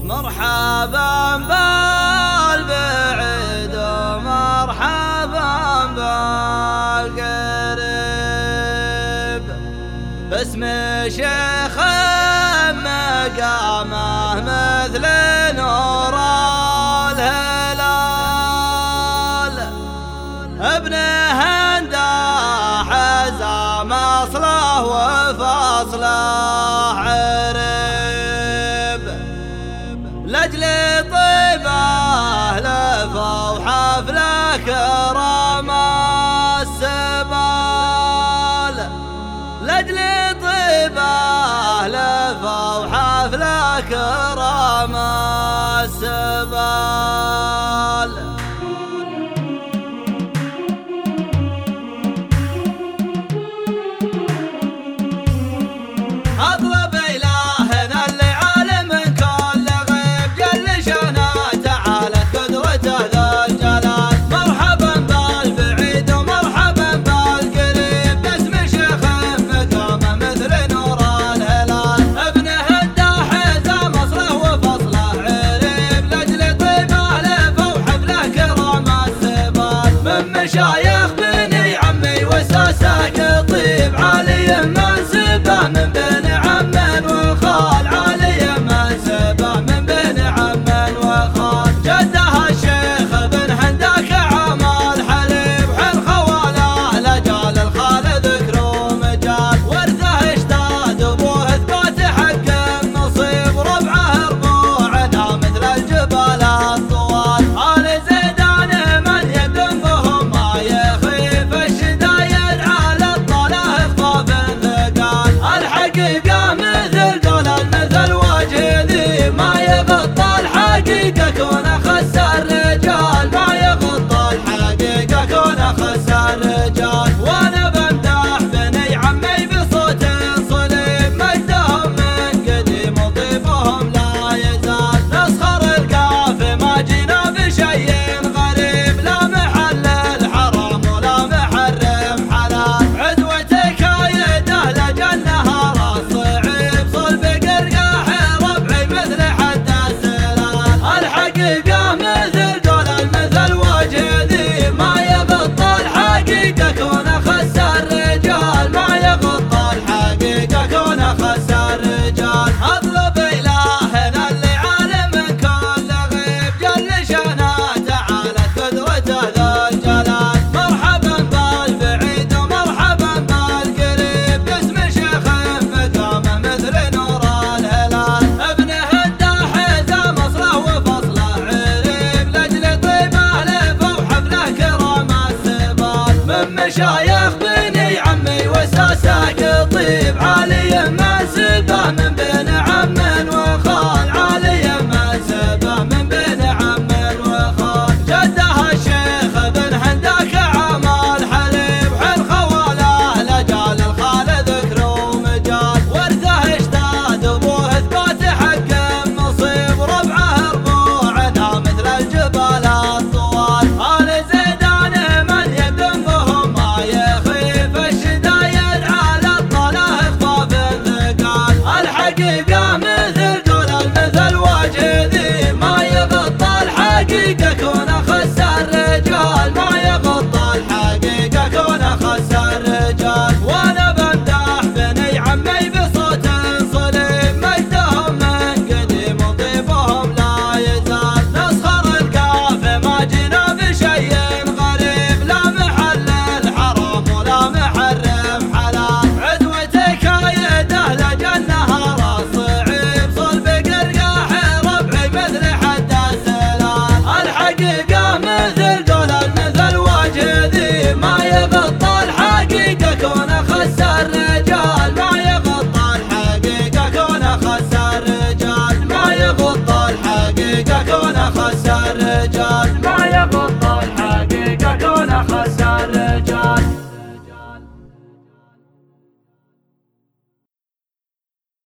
مرحبا بالبعيد ومرحبا بالقريب، باسم شيخ مقامه مثل نور الهلال، ابنه عنده حزام اصله وفصله عريب، لاجل طيبه لفوا حفله كرم السبال، لاجل طيبه لفوا حفله كرم السبال. أطلب إلهنا اللي عالم من كل غيب، جل شانه تعالت قدرته ذا الجلال، مرحبا بالبعيد ومرحبا بالقريب، باسم شيخ مقامه مثل نور الهلال، ابنه عنده حزام اصله وفصله عريب، لاجل طيبه لفوا حفله كرم السبال، من مشايخ بني عمي وساسه قطيب، عالي منسبه من بين عم وخال، عالي منسبه من بين عم وخال، جده الشيخ بن هنداك عمال حليب، حل خواله لجال الخال ذكر ومجال، ورثه اشتاد ابوه اثبات حق النصيب، ربعه ربوعنا مثل الجبال الطوال، آل زيدان من يدم بهم ما يخيف الشدايد على الطلاه خفاف ثقال، الحقيقه مثل قول المثل وجه ذي ما يغطى الحقيقه كون اخس الرجال، ما يغطى الحقيقه كون اخس الرجال، وانا بمدح بني عمي بصوت صليب، مجدهم من قديم وطيبهم لا يزال، نسخر القافي ما جينا بشيء غريب، لا محل الحرام ولا محرم حلال، عدوتك يده لجل نهار الصعيب، صلب قرقاح ربعي مثل حد السلال، الحقيقه مثل قول المثل وجه ذي ما يغطى الحقيقه كون اخس الرجال، ما يغطى الحقيقه كون اخس الرجال، اطلب الهنا اللي عالم من كل غيب، جل شانه تعالت قدرته ذا الجلال، مرحبا بالبعيد ومرحبا بالقريب، باسم شيخ مقامه مثل نور الهلال، ابنه عنده حزام اصله وفصله عريب، لاجل طيبه لفوا حفله كرم السبال، من مشايخ بني عمي وساسه قطيب، عالي منسبه من بين عم وخال، عالي منسبه من بين عم وخال، جده الشيخ بن هنداك عمال حليب، حل خواله لجال الخال ذكر ومجال، ورثه اشتاد ابوه اثبات حق النصيب، ربعه ربوعنا مثل الجبال الطوال، آل زيدان من يدم بهم ما يخيف الشدايد على الطلاه خفاف ثقال، الحقيقه مثل قول المثل وجه ذي ما يغطى الحقيقه كون اخس الرجال، ما يغطى الحقيقه كون اخس الرجال، وانا بمدح بني عمي بصوت صليب، مجدهم من قديم وطيبهم لا يزال، نسخر القافي ما جينا بشيء غريب، لا محل الحرام ولا محرم حلال، عدوتك يده لجل نهار الصعيب، صلب قرقاح ربعي مثل حد السلال، الحقيقه مثل قول المثل وجه ذي ما يغطى الحقيقه كون اخس الرجال، ما يغطى الحقيقه كون اخس الرجال، ما يغطى الحقيقه كون اخس الرجال.